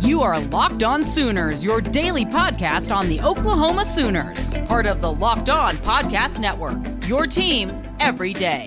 You are Locked On Sooners, your daily podcast on the Oklahoma Sooners. Part of the Locked On Podcast Network, your team every day.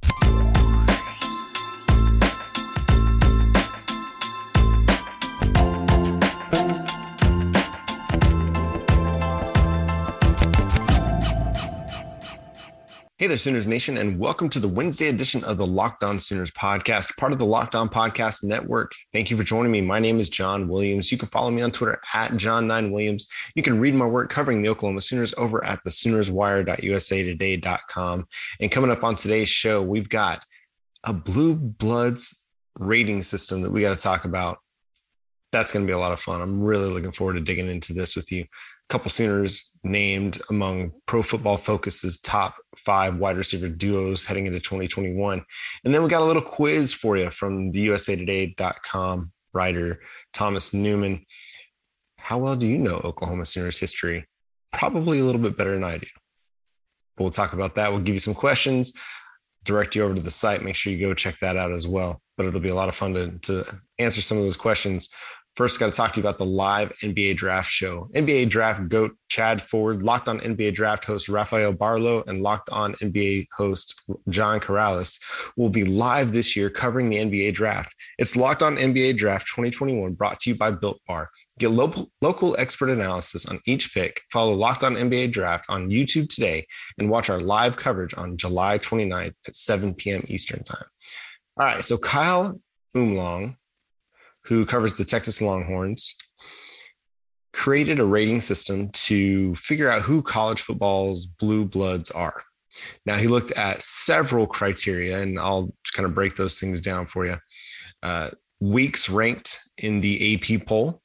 Hey there, Sooners Nation, and welcome to the Wednesday edition of the Locked On Sooners podcast, part of the Locked On Podcast Network. Thank you for joining me. My name is John Williams. You can follow me on Twitter at John9Williams. You can read my work covering the Oklahoma Sooners over at the SoonersWire.usatoday.com. And coming up on today's show, we've got a Blue Bloods rating system that we got to talk about. That's going to be a lot of fun. I'm really looking forward to digging into this with you. Couple Sooners named among Pro Football Focus's top 5 wide receiver duos heading into 2021. And then we got a little quiz for you from the USAtoday.com writer, Thomas Newman. How well do you know Oklahoma Sooners history? Probably a little bit better than I do. But we'll talk about that. We'll give you some questions, direct you over to the site. Make sure you go check that out as well. But it'll be a lot of fun to answer some of those questions. First, got to talk to you about the live NBA draft show. NBA draft GOAT Chad Ford, Locked On NBA draft host Rafael Barlow, and Locked On NBA host John Corrales will be live this year covering the NBA draft. It's Locked On NBA Draft 2021, brought to you by Built Bar. Get local expert analysis on each pick. Follow Locked On NBA Draft on YouTube today and watch our live coverage on July 29th at 7 p.m. Eastern Time. All right, so Kyle Umlong, who covers the Texas Longhorns, created a rating system to figure out who college football's blue bloods are. Now, he looked at several criteria, and I'll kind of break those things down for you. Weeks ranked in the AP poll,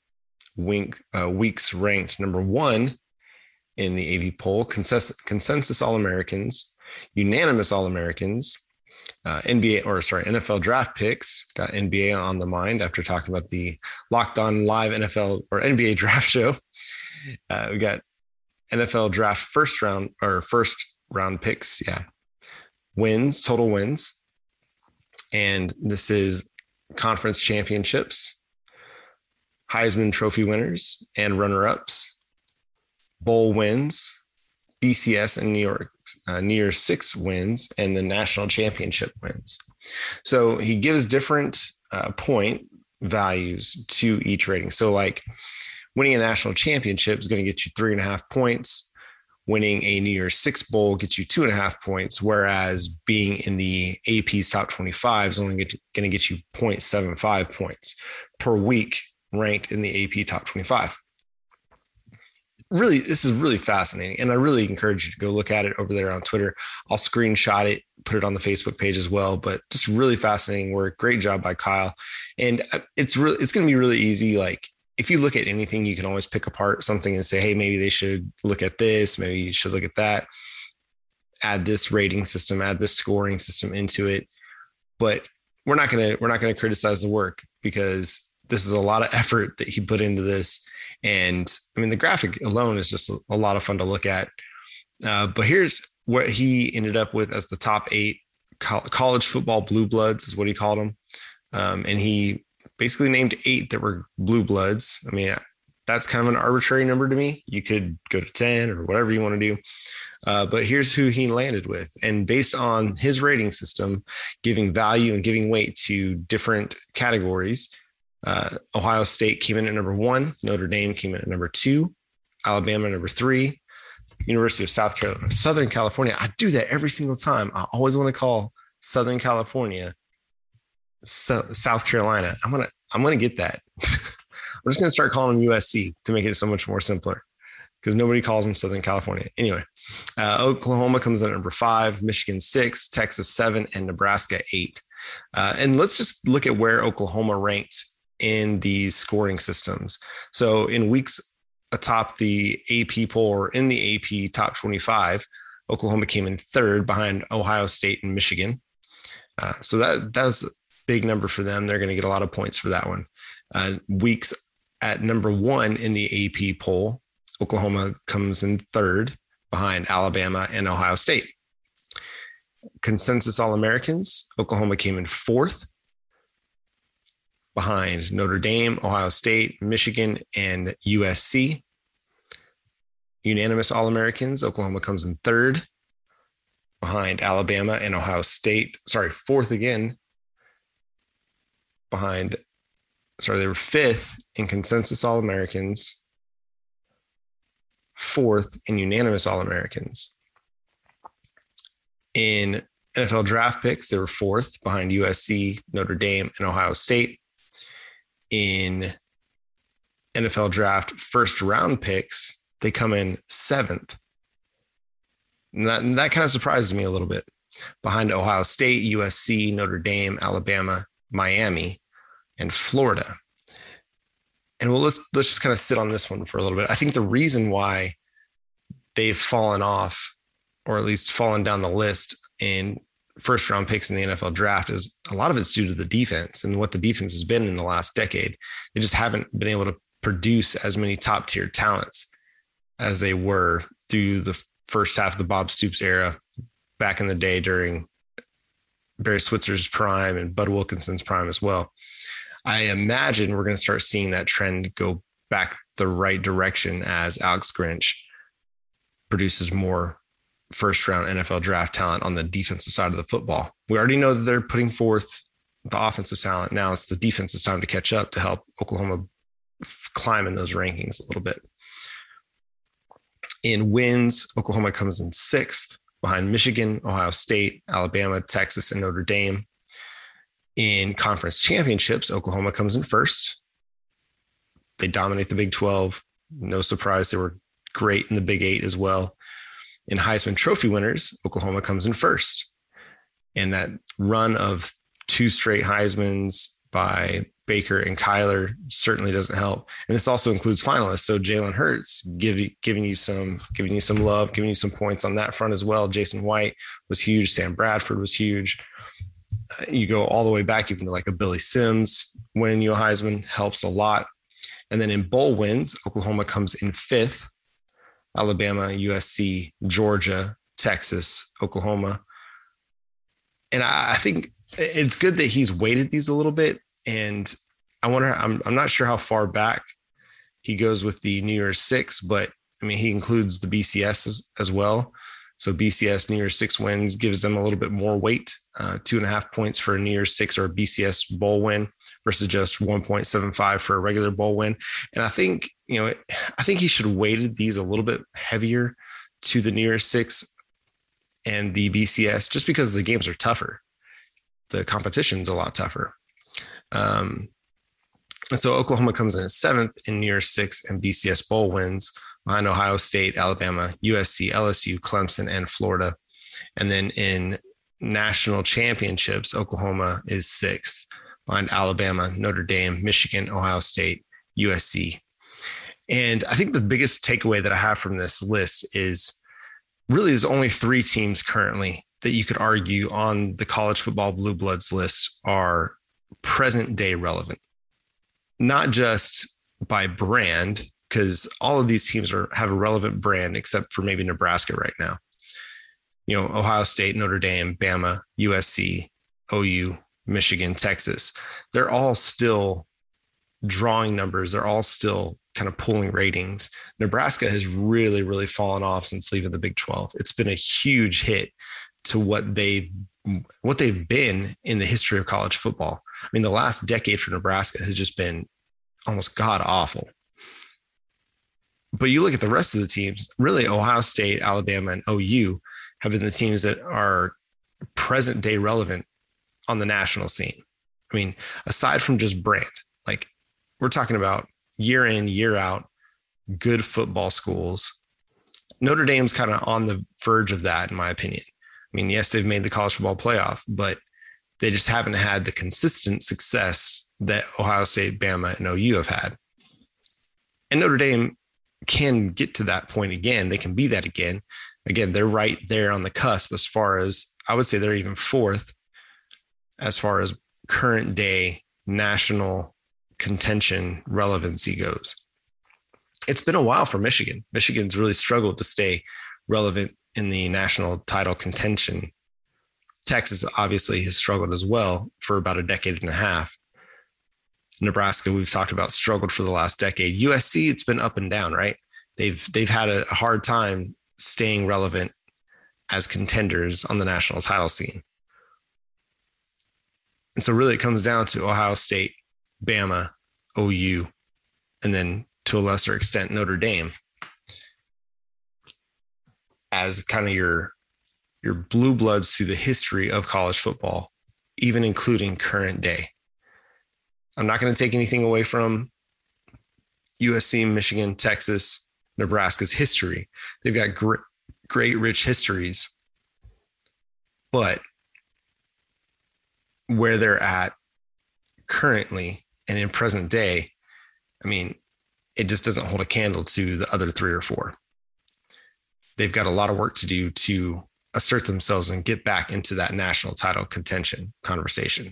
weeks ranked number 1 in the AP poll, consensus All-Americans, unanimous All-Americans, NFL draft picks. Got NBA on the mind after talking about the Locked On Live NFL or NBA draft show. We got NFL draft first round picks. Yeah. Wins, total wins. And this is conference championships, Heisman Trophy winners and runner-ups, bowl wins, BCS and New Year's Six wins, and the national championship wins. So he gives different point values to each rating. So like winning a national championship is going to get you 3.5 points. Winning a New Year's Six bowl gets you 2.5 points, whereas being in the AP's top 25 is only going to get you 0.75 points per week ranked in the AP top 25. Really, this is really fascinating, and I really encourage you to go look at it over there on Twitter. I'll screenshot it, put it on the Facebook page as well, but just really fascinating work. Great job by Kyle. And it's going to be really easy. Like if you look at anything, you can always pick apart something and say, hey, maybe they should look at this. Maybe you should look at that. Add this rating system, add this scoring system into it. But we're not going to criticize the work, because this is a lot of effort that he put into this. And I mean, the graphic alone is just a lot of fun to look at. But here's what he ended up with as the top 8 college football blue bloods is what he called them. And he basically named 8 that were blue bloods. I mean, that's kind of an arbitrary number to me. You could go to 10 or whatever you want to do. But here's who he landed with. And based on his rating system, giving value and giving weight to different categories, Ohio State came in at number 1. Notre Dame came in at number 2. Alabama, number 3. University of Southern California. I do that every single time. I always want to call Southern California South Carolina. I'm gonna get that. I'm just gonna start calling them USC to make it so much more simpler, because nobody calls them Southern California. Anyway, Oklahoma comes in at number 5, Michigan 6, Texas 7, and Nebraska 8. And let's just look at where Oklahoma ranked in these scoring systems. So in weeks atop the AP poll, or in the AP top 25, Oklahoma came in 3rd behind Ohio State and Michigan. So that's a big number for them. They're going to get a lot of points for that one. Weeks at number 1 in the AP poll, Oklahoma comes in 3rd behind Alabama and Ohio State. Consensus All-Americans, Oklahoma came in 4th behind Notre Dame, Ohio State, Michigan, and USC. Unanimous All-Americans, Oklahoma comes in third behind Alabama and Ohio State. Fourth again behind, they were fifth in consensus All-Americans, fourth in unanimous All-Americans. In NFL draft picks, they were fourth behind USC, Notre Dame, and Ohio State. In NFL draft first round picks, they come in seventh. And that kind of surprises me a little bit. Behind Ohio State, USC, Notre Dame, Alabama, Miami, and Florida. And let's just kind of sit on this one for a little bit. I think the reason why they've fallen off, or at least fallen down the list in first round picks in the NFL draft, is a lot of it's due to the defense and what the defense has been in the last decade. They just haven't been able to produce as many top tier talents as they were through the first half of the Bob Stoops era back in the day during Barry Switzer's prime and Bud Wilkinson's prime as well. I imagine we're going to start seeing that trend go back the right direction as Alex Grinch produces more first round NFL draft talent on the defensive side of the football. We already know that they're putting forth the offensive talent. Now it's the defense's time to catch up to help Oklahoma climb in those rankings a little bit. In wins, Oklahoma comes in sixth behind Michigan, Ohio State, Alabama, Texas, and Notre Dame. In conference championships, Oklahoma comes in first. They dominate the Big 12. No surprise, they were great in the Big 8 as well. In Heisman Trophy winners, Oklahoma comes in first. And that run of two straight Heismans by Baker and Kyler certainly doesn't help. And this also includes finalists. So Jalen Hurts giving you some love, giving you some points on that front as well. Jason White was huge. Sam Bradford was huge. You go all the way back even to like a Billy Sims winning you a Heisman helps a lot. And then in bowl wins, Oklahoma comes in fifth. Alabama, USC, Georgia, Texas, Oklahoma. And I think it's good that he's weighted these a little bit. And I wonder, I'm not sure how far back he goes with the New Year's Six, but I mean, he includes the BCS as well. So BCS New Year's Six wins gives them a little bit more weight, 2.5 points for a New Year's Six or a BCS bowl win versus just 1.75 for a regular bowl win. And I think, I think he should have weighted these a little bit heavier to the New Year's Six and the BCS just because the games are tougher. The competition's a lot tougher. And so Oklahoma comes in at seventh in New Year's Six and BCS bowl wins behind Ohio State, Alabama, USC, LSU, Clemson, and Florida. And then in national championships, Oklahoma is sixth behind Alabama, Notre Dame, Michigan, Ohio State, USC. And I think the biggest takeaway that I have from this list is really there's only three teams currently that you could argue on the college football blue bloods list are present day relevant, not just by brand, because all of these teams have a relevant brand except for maybe Nebraska right now. Ohio State, Notre Dame, Bama, USC, OU, Michigan, Texas, they're all still drawing numbers. They're all still kind of pulling ratings. Nebraska has really, really fallen off since leaving the Big 12. It's been a huge hit to what they've been in the history of college football. I mean, the last decade for Nebraska has just been almost god awful. But you look at the rest of the teams, really Ohio State, Alabama, and OU have been the teams that are present day relevant on the national scene. I mean, aside from just brand, like we're talking about year in, year out, good football schools. Notre Dame's kind of on the verge of that, in my opinion. I mean, yes, they've made the college football playoff, but they just haven't had the consistent success that Ohio State, Bama, and OU have had. And Notre Dame can get to that point again. They can be that again. Again, they're right there on the cusp as far as, I would say they're even fourth as far as current day national contention relevancy goes. It's been a while for Michigan. Michigan's really struggled to stay relevant in the national title contention. Texas obviously has struggled as well for about a decade and a half. Nebraska, we've talked about, struggled for the last decade. USC, it's been up and down, right? They've had a hard time staying relevant as contenders on the national title scene. And so really it comes down to Ohio State, Bama, OU, and then to a lesser extent, Notre Dame as kind of your blue bloods through the history of college football, even including current day. I'm not going to take anything away from USC, Michigan, Texas, Nebraska's history. They've got great, rich histories. But where they're at currently and in present day, I mean, it just doesn't hold a candle to the other 3 or 4. They've got a lot of work to do to assert themselves and get back into that national title contention conversation.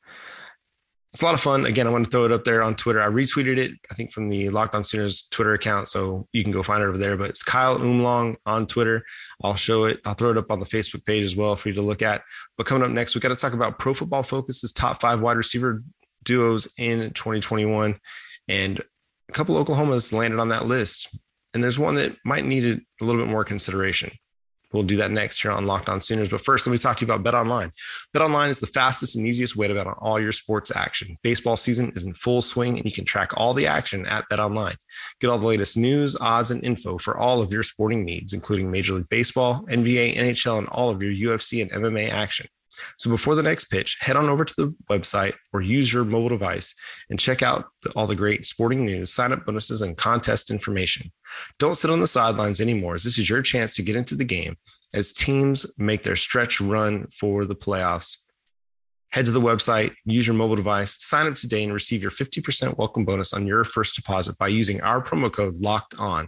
It's a lot of fun. Again, I want to throw it up there on Twitter. I retweeted it, I think, from the Locked On Sooners Twitter account, so you can go find it over there. But it's Kyle Umlong on Twitter. I'll show it. I'll throw it up on the Facebook page as well for you to look at. But coming up next, we got to talk about Pro Football Focus's top 5 wide receiver duos in 2021. And a couple Oklahomas landed on that list. And there's one that might need a little bit more consideration. We'll do that next here on Locked On Sooners. But first, let me talk to you about BetOnline. BetOnline is the fastest and easiest way to bet on all your sports action. Baseball season is in full swing, and you can track all the action at BetOnline. Get all the latest news, odds, and info for all of your sporting needs, including Major League Baseball, NBA, NHL, and all of your UFC and MMA action. So before the next pitch, head on over to the website or use your mobile device and check out all the great sporting news, sign-up bonuses, and contest information. Don't sit on the sidelines anymore, as this is your chance to get into the game as teams make their stretch run for the playoffs. Head to the website, use your mobile device, sign up today, and receive your 50% welcome bonus on your first deposit by using our promo code LOCKEDON.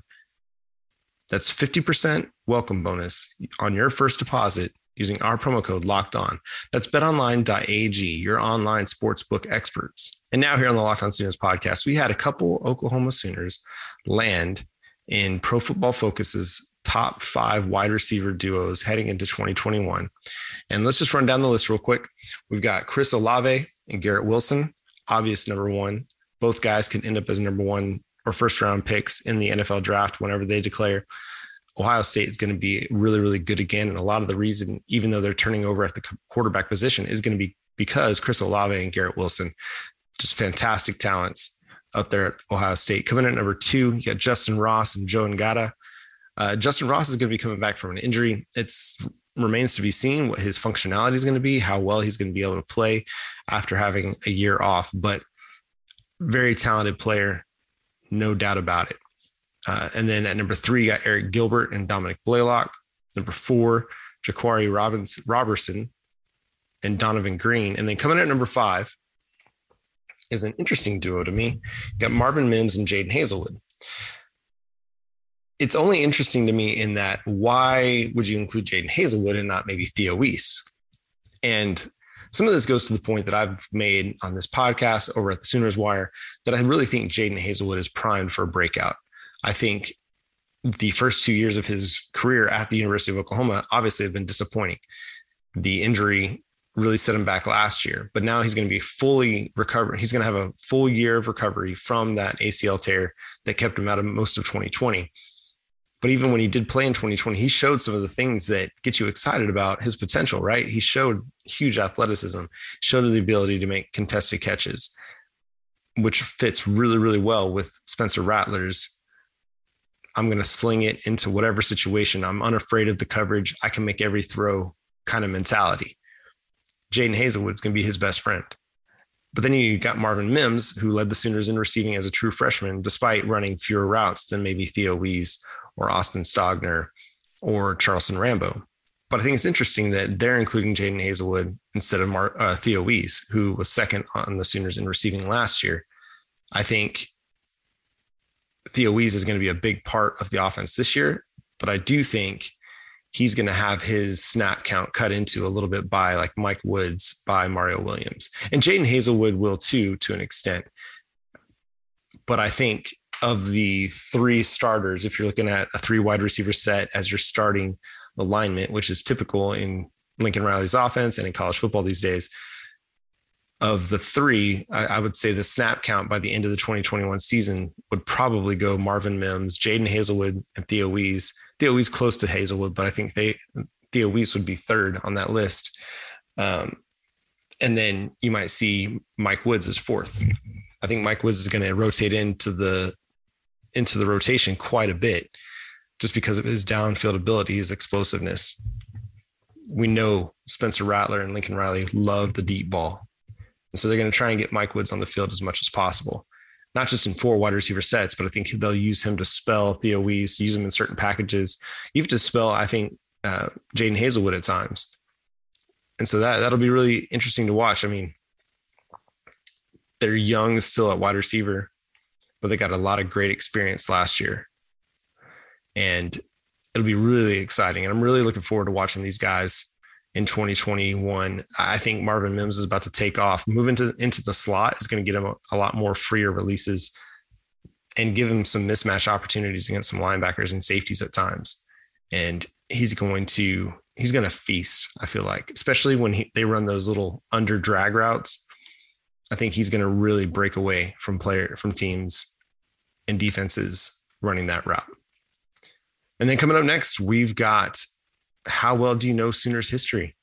That's 50% welcome bonus on your first deposit using our promo code Locked On. That's betonline.ag, your online sportsbook experts. And now here on the Locked On Sooners podcast, we had a couple Oklahoma Sooners land in Pro Football Focus's top 5 wide receiver duos heading into 2021. And let's just run down the list real quick. We've got Chris Olave and Garrett Wilson, obvious number 1. Both guys can end up as number 1 or first round picks in the NFL draft whenever they declare. Ohio State is going to be really, really good again. And a lot of the reason, even though they're turning over at the quarterback position, is going to be because Chris Olave and Garrett Wilson, just fantastic talents up there at Ohio State. Coming in at number 2, you got Justin Ross and Joe Ngata. Justin Ross is going to be coming back from an injury. It remains to be seen what his functionality is going to be, how well he's going to be able to play after having a year off. But very talented player, no doubt about it. And then at number 3, you got Eric Gilbert and Dominic Blaylock. Number 4, Jaquari Robertson and Donovan Green. And then coming at number 5 is an interesting duo to me. You got Marvin Mims and Jaden Hazelwood. It's only interesting to me in that, why would you include Jaden Hazelwood and not maybe Theo Weiss? And some of this goes to the point that I've made on this podcast over at the Sooners Wire, that I really think Jaden Hazelwood is primed for a breakout. I think the first 2 years of his career at the University of Oklahoma obviously have been disappointing. The injury really set him back last year, but now he's going to be fully recovered. He's going to have a full year of recovery from that ACL tear that kept him out of most of 2020. But even when he did play in 2020, he showed some of the things that get you excited about his potential, right? He showed huge athleticism, showed the ability to make contested catches, which fits really, really well with Spencer Rattler's I'm going to sling it into whatever situation. I'm unafraid of the coverage. I can make every throw kind of mentality. Jaden Hazelwood's going to be his best friend. But then you got Marvin Mims, who led the Sooners in receiving as a true freshman, despite running fewer routes than maybe Theo Weiss or Austin Stogner or Charleston Rambo. But I think it's interesting that they're including Jaden Hazelwood instead of Theo Weiss, who was second on the Sooners in receiving last year. I think Theo Weiss is going to be a big part of the offense this year, but I do think he's going to have his snap count cut into a little bit by like Mike Woods, by Mario Williams, and Jaden Hazelwood will too, to an extent. But I think of the 3 starters, if you're looking at a 3 wide receiver set as your starting alignment, which is typical in Lincoln Riley's offense and in college football these days, of the three, I would say the snap count by the end of the 2021 season would probably go Marvin Mims, Jaden Hazelwood, and Theo Wease. Theo Wease close to Hazelwood, but I think Theo Wease would be third on that list. And then you might see Mike Woods as fourth. I think Mike Woods is going to rotate into the rotation quite a bit just because of his downfield ability, his explosiveness. We know Spencer Rattler and Lincoln Riley love the deep ball. And so they're going to try and get Mike Woods on the field as much as possible, not just in 4 wide receiver sets, but I think they'll use him to spell Theo Wease, use him in certain packages, even to spell, I think, Jaden Hazelwood at times. And so that'll be really interesting to watch. I mean, they're young still at wide receiver, but they got a lot of great experience last year. And it'll be really exciting. And I'm really looking forward to watching these guys in 2021. I think Marvin Mims is about to take off. Moving into the slot is going to get him a lot more freer releases and give him some mismatch opportunities against some linebackers and safeties at times. And he's going to feast, I feel like, especially when they run those little under drag routes. I think he's going to really break away from teams and defenses running that route. And then coming up next, we've got how well do you know Sooners history?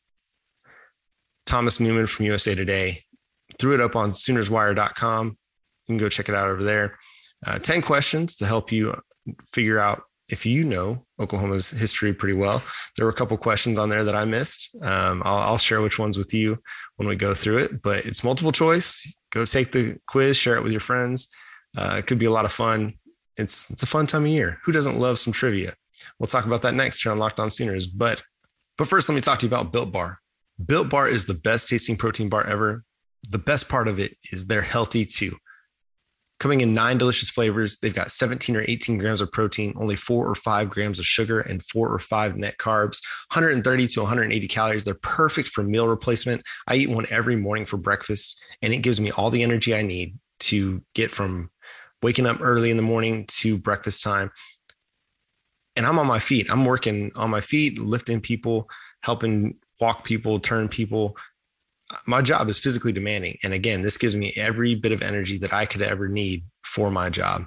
Thomas Newman from USA Today threw it up on SoonersWire.com. You can go check it out over there. 10 questions to help you figure out if you know Oklahoma's history pretty well. There were a couple questions on there that I missed. I'll share which ones with you when we go through it, but it's multiple choice. Go take the quiz, share it with your friends. It could be a lot of fun. It's a fun time of year. Who doesn't love some trivia? We'll talk about that next here on Locked On Sooners. But first, let me talk to you about Built Bar. Built Bar is the best tasting protein bar ever. The best part of it is they're healthy too. Coming in 9 delicious flavors, they've got 17 or 18 grams of protein, only 4 or 5 grams of sugar, and 4 or 5 net carbs, 130 to 180 calories. They're perfect for meal replacement. I eat one every morning for breakfast, and it gives me all the energy I need to get from waking up early in the morning to breakfast time. And I'm on my feet. I'm working on my feet, lifting people, helping walk people, turn people. My job is physically demanding. And again, this gives me every bit of energy that I could ever need for my job.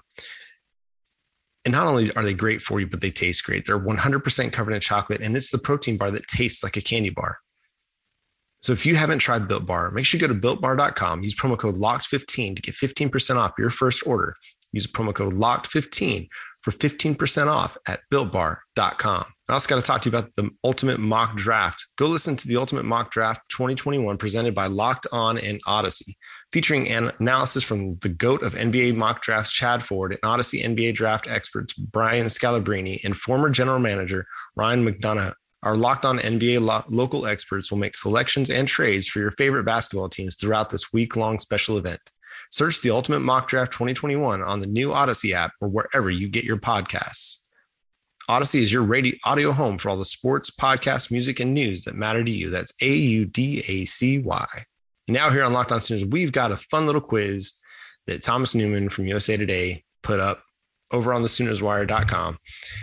And not only are they great for you, but they taste great. They're 100% covered in chocolate, and it's the protein bar that tastes like a candy bar. So if you haven't tried Built Bar, make sure you go to BuiltBar.com. Use promo code LOCKED15 to get 15% off your first order. Use promo code LOCKED15 for 15% off at BuiltBar.com. I also got to talk to you about the Ultimate Mock Draft. Go listen to the Ultimate Mock Draft 2021 presented by Locked On and Odyssey, featuring an analysis from the GOAT of NBA mock drafts, Chad Ford, and Odyssey NBA draft experts, Brian Scalabrine, and former general manager, Ryan McDonough. Our Locked On NBA local experts will make selections and trades for your favorite basketball teams throughout this week-long special event. Search the Ultimate Mock Draft 2021 on the new Odyssey app or wherever you get your podcasts. Odyssey is your audio home for all the sports, podcasts, music, and news that matter to you. That's AUDACY. Now here on Locked On Sooners, we've got a fun little quiz that Thomas Newman from USA Today put up over on the SoonersWire.com.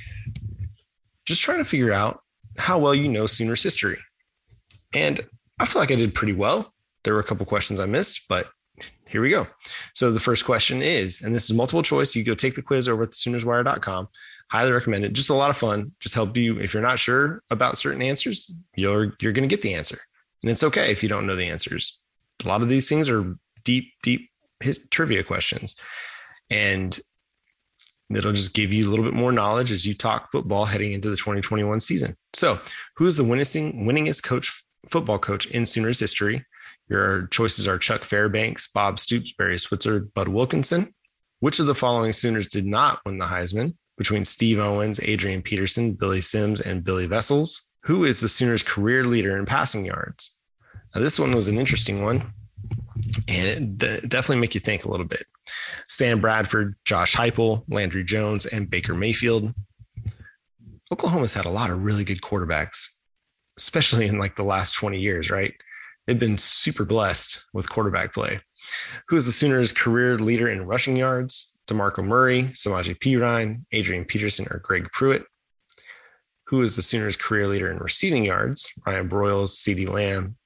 Just trying to figure out how well you know Sooners history. And I feel like I did pretty well. There were a couple questions I missed, but here we go. So the first question is, and this is multiple choice. You go take the quiz over at the SoonersWire.com. Highly recommend it. Just a lot of fun. Just help you. If you're not sure about certain answers, you're going to get the answer. And it's okay if you don't know the answers. A lot of these things are deep trivia questions. And it'll just give you a little bit more knowledge as you talk football heading into the 2021 season. So who is the winningest football coach in Sooners history? Your choices are Chuck Fairbanks, Bob Stoops, Barry Switzer, Bud Wilkinson. Which of the following Sooners did not win the Heisman? Between Steve Owens, Adrian Peterson, Billy Sims, and Billy Vessels. Who is the Sooners' career leader in passing yards? Now, this one was an interesting one, and it definitely make you think a little bit. Sam Bradford, Josh Heupel, Landry Jones, and Baker Mayfield. Oklahoma's had a lot of really good quarterbacks, especially in like the last 20 years, right? They've been super blessed with quarterback play. Who is the Sooners' career leader in rushing yards? DeMarco Murray, Samaje Perine, Adrian Peterson, or Greg Pruitt. Who is the Sooners' career leader in receiving yards? Ryan Broyles, CeeDee Lamb,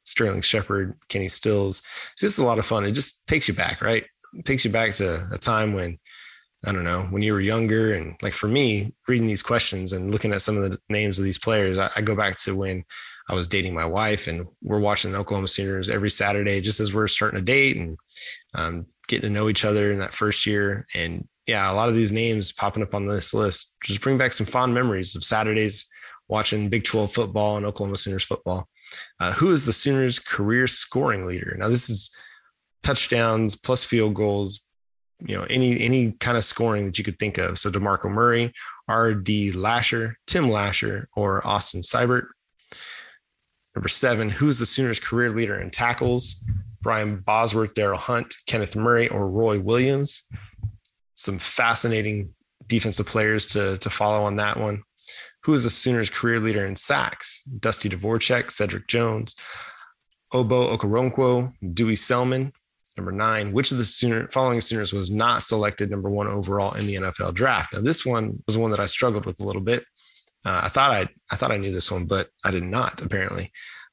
Sterling Shepard, Kenny Stills. It's just a lot of fun. It just takes you back, right? It takes you back to a time when, I don't know, when you were younger. And like for me, reading these questions and looking at some of the names of these players, I go back to when I was dating my wife, and we're watching the Oklahoma Sooners every Saturday, just as we're starting a date and getting to know each other in that first year. And yeah, a lot of these names popping up on this list just bring back some fond memories of Saturdays watching Big 12 football and Oklahoma Sooners football. Who is the Sooners' career scoring leader? Now, this is touchdowns plus field goals, any kind of scoring that you could think of. So DeMarco Murray, R.D. Lasher, Tim Lasher, or Austin Seibert. Number 7, who's the Sooners' career leader in tackles? Brian Bosworth, Daryl Hunt, Kenneth Murray, or Roy Williams. Some fascinating defensive players to follow on that one. Who is the Sooners' career leader in sacks? Dusty Dvorak, Cedric Jones, Obo Okoronkwo, Dewey Selman. Number 9, which of the following Sooners was not selected number 1 overall in the NFL draft? Now, this one was one that I struggled with a little bit. I thought I knew this one, but I did not, apparently.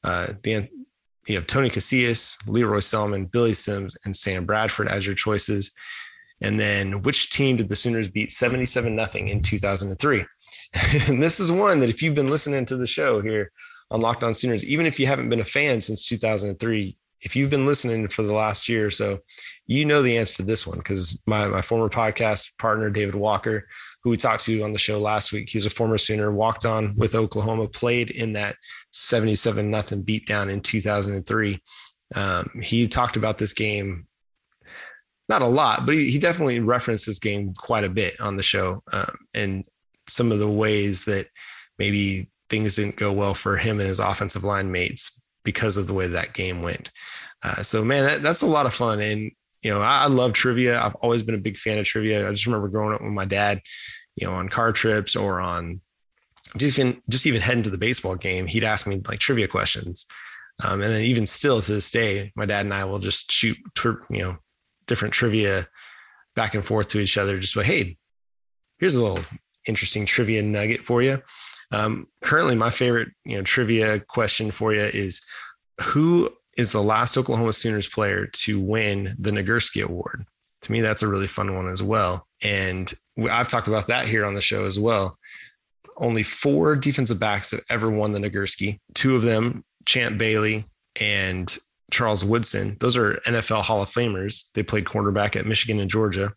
You have Tony Casillas, Leroy Selman, Billy Sims, and Sam Bradford as your choices. And then which team did the Sooners beat 77-0 in 2003? And this is one that if you've been listening to the show here on Locked On Sooners, even if you haven't been a fan since 2003, if you've been listening for the last year or so, you know the answer to this one, because my former podcast partner, David Walker, who we talked to on the show last week, he was a former Sooner, walked on with Oklahoma, played in that 77-0 beatdown in 2003. He talked about this game, not a lot, but he definitely referenced this game quite a bit on the show, and some of the ways that maybe things didn't go well for him and his offensive line mates because of the way that game went. So man, that's a lot of fun. And, I love trivia. I've always been a big fan of trivia. I just remember growing up with my dad, on car trips or on just even heading to the baseball game, he'd ask me like trivia questions. And then even still to this day, my dad and I will just shoot, different trivia back and forth to each other. Just like, hey, here's a little interesting trivia nugget for you. Currently, my favorite, trivia question for you is, who is the last Oklahoma Sooners player to win the Nagurski Award? To me, that's a really fun one as well. And I've talked about that here on the show as well. Only 4 defensive backs have ever won the Nagurski. 2 of them, Champ Bailey and Charles Woodson. Those are NFL Hall of Famers. They played cornerback at Michigan and Georgia.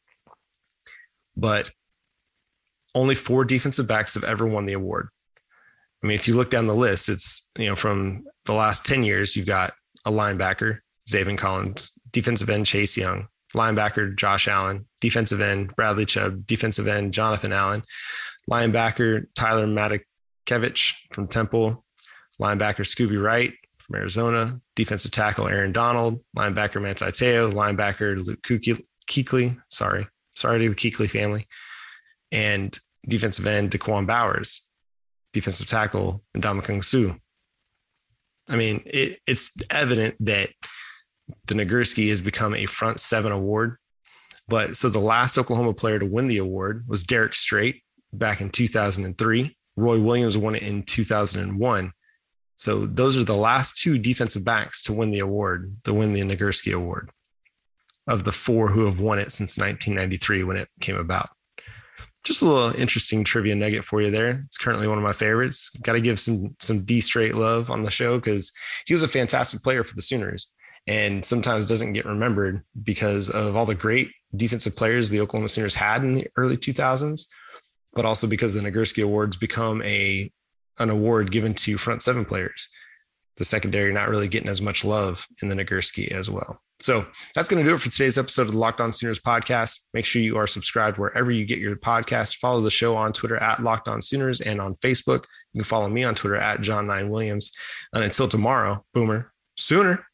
But only 4 defensive backs have ever won the award. I mean, if you look down the list, it's, from the last 10 years, you've got a linebacker, Zaven Collins, defensive end, Chase Young, linebacker, Josh Allen, defensive end, Bradley Chubb, defensive end, Jonathan Allen, linebacker, Tyler Matakevich from Temple, linebacker, Scooby Wright from Arizona, defensive tackle, Aaron Donald, linebacker, Manti Te'o, linebacker, Luke Kuechly, sorry to the Kuechly family, and defensive end, Daquan Bowers, defensive tackle, Ndamukong Suh. I mean, it's evident that the Nagurski has become a front 7 award. But so the last Oklahoma player to win the award was Derek Strait back in 2003. Roy Williams won it in 2001. So those are the last 2 defensive backs to win the award, to win the Nagurski Award, of the 4 who have won it since 1993 when it came about. Just a little interesting trivia nugget for you there. It's currently one of my favorites. Got to give some D Strait love on the show because he was a fantastic player for the Sooners and sometimes doesn't get remembered because of all the great defensive players the Oklahoma Sooners had in the early 2000s, but also because the Nagurski Awards become an award given to front 7 players. The secondary not really getting as much love in the Nagurski as well. So that's going to do it for today's episode of the Locked On Sooners podcast. Make sure you are subscribed wherever you get your podcast. Follow the show on Twitter at Locked On Sooners and on Facebook. You can follow me on Twitter at John9Williams. And until tomorrow, Boomer Sooner.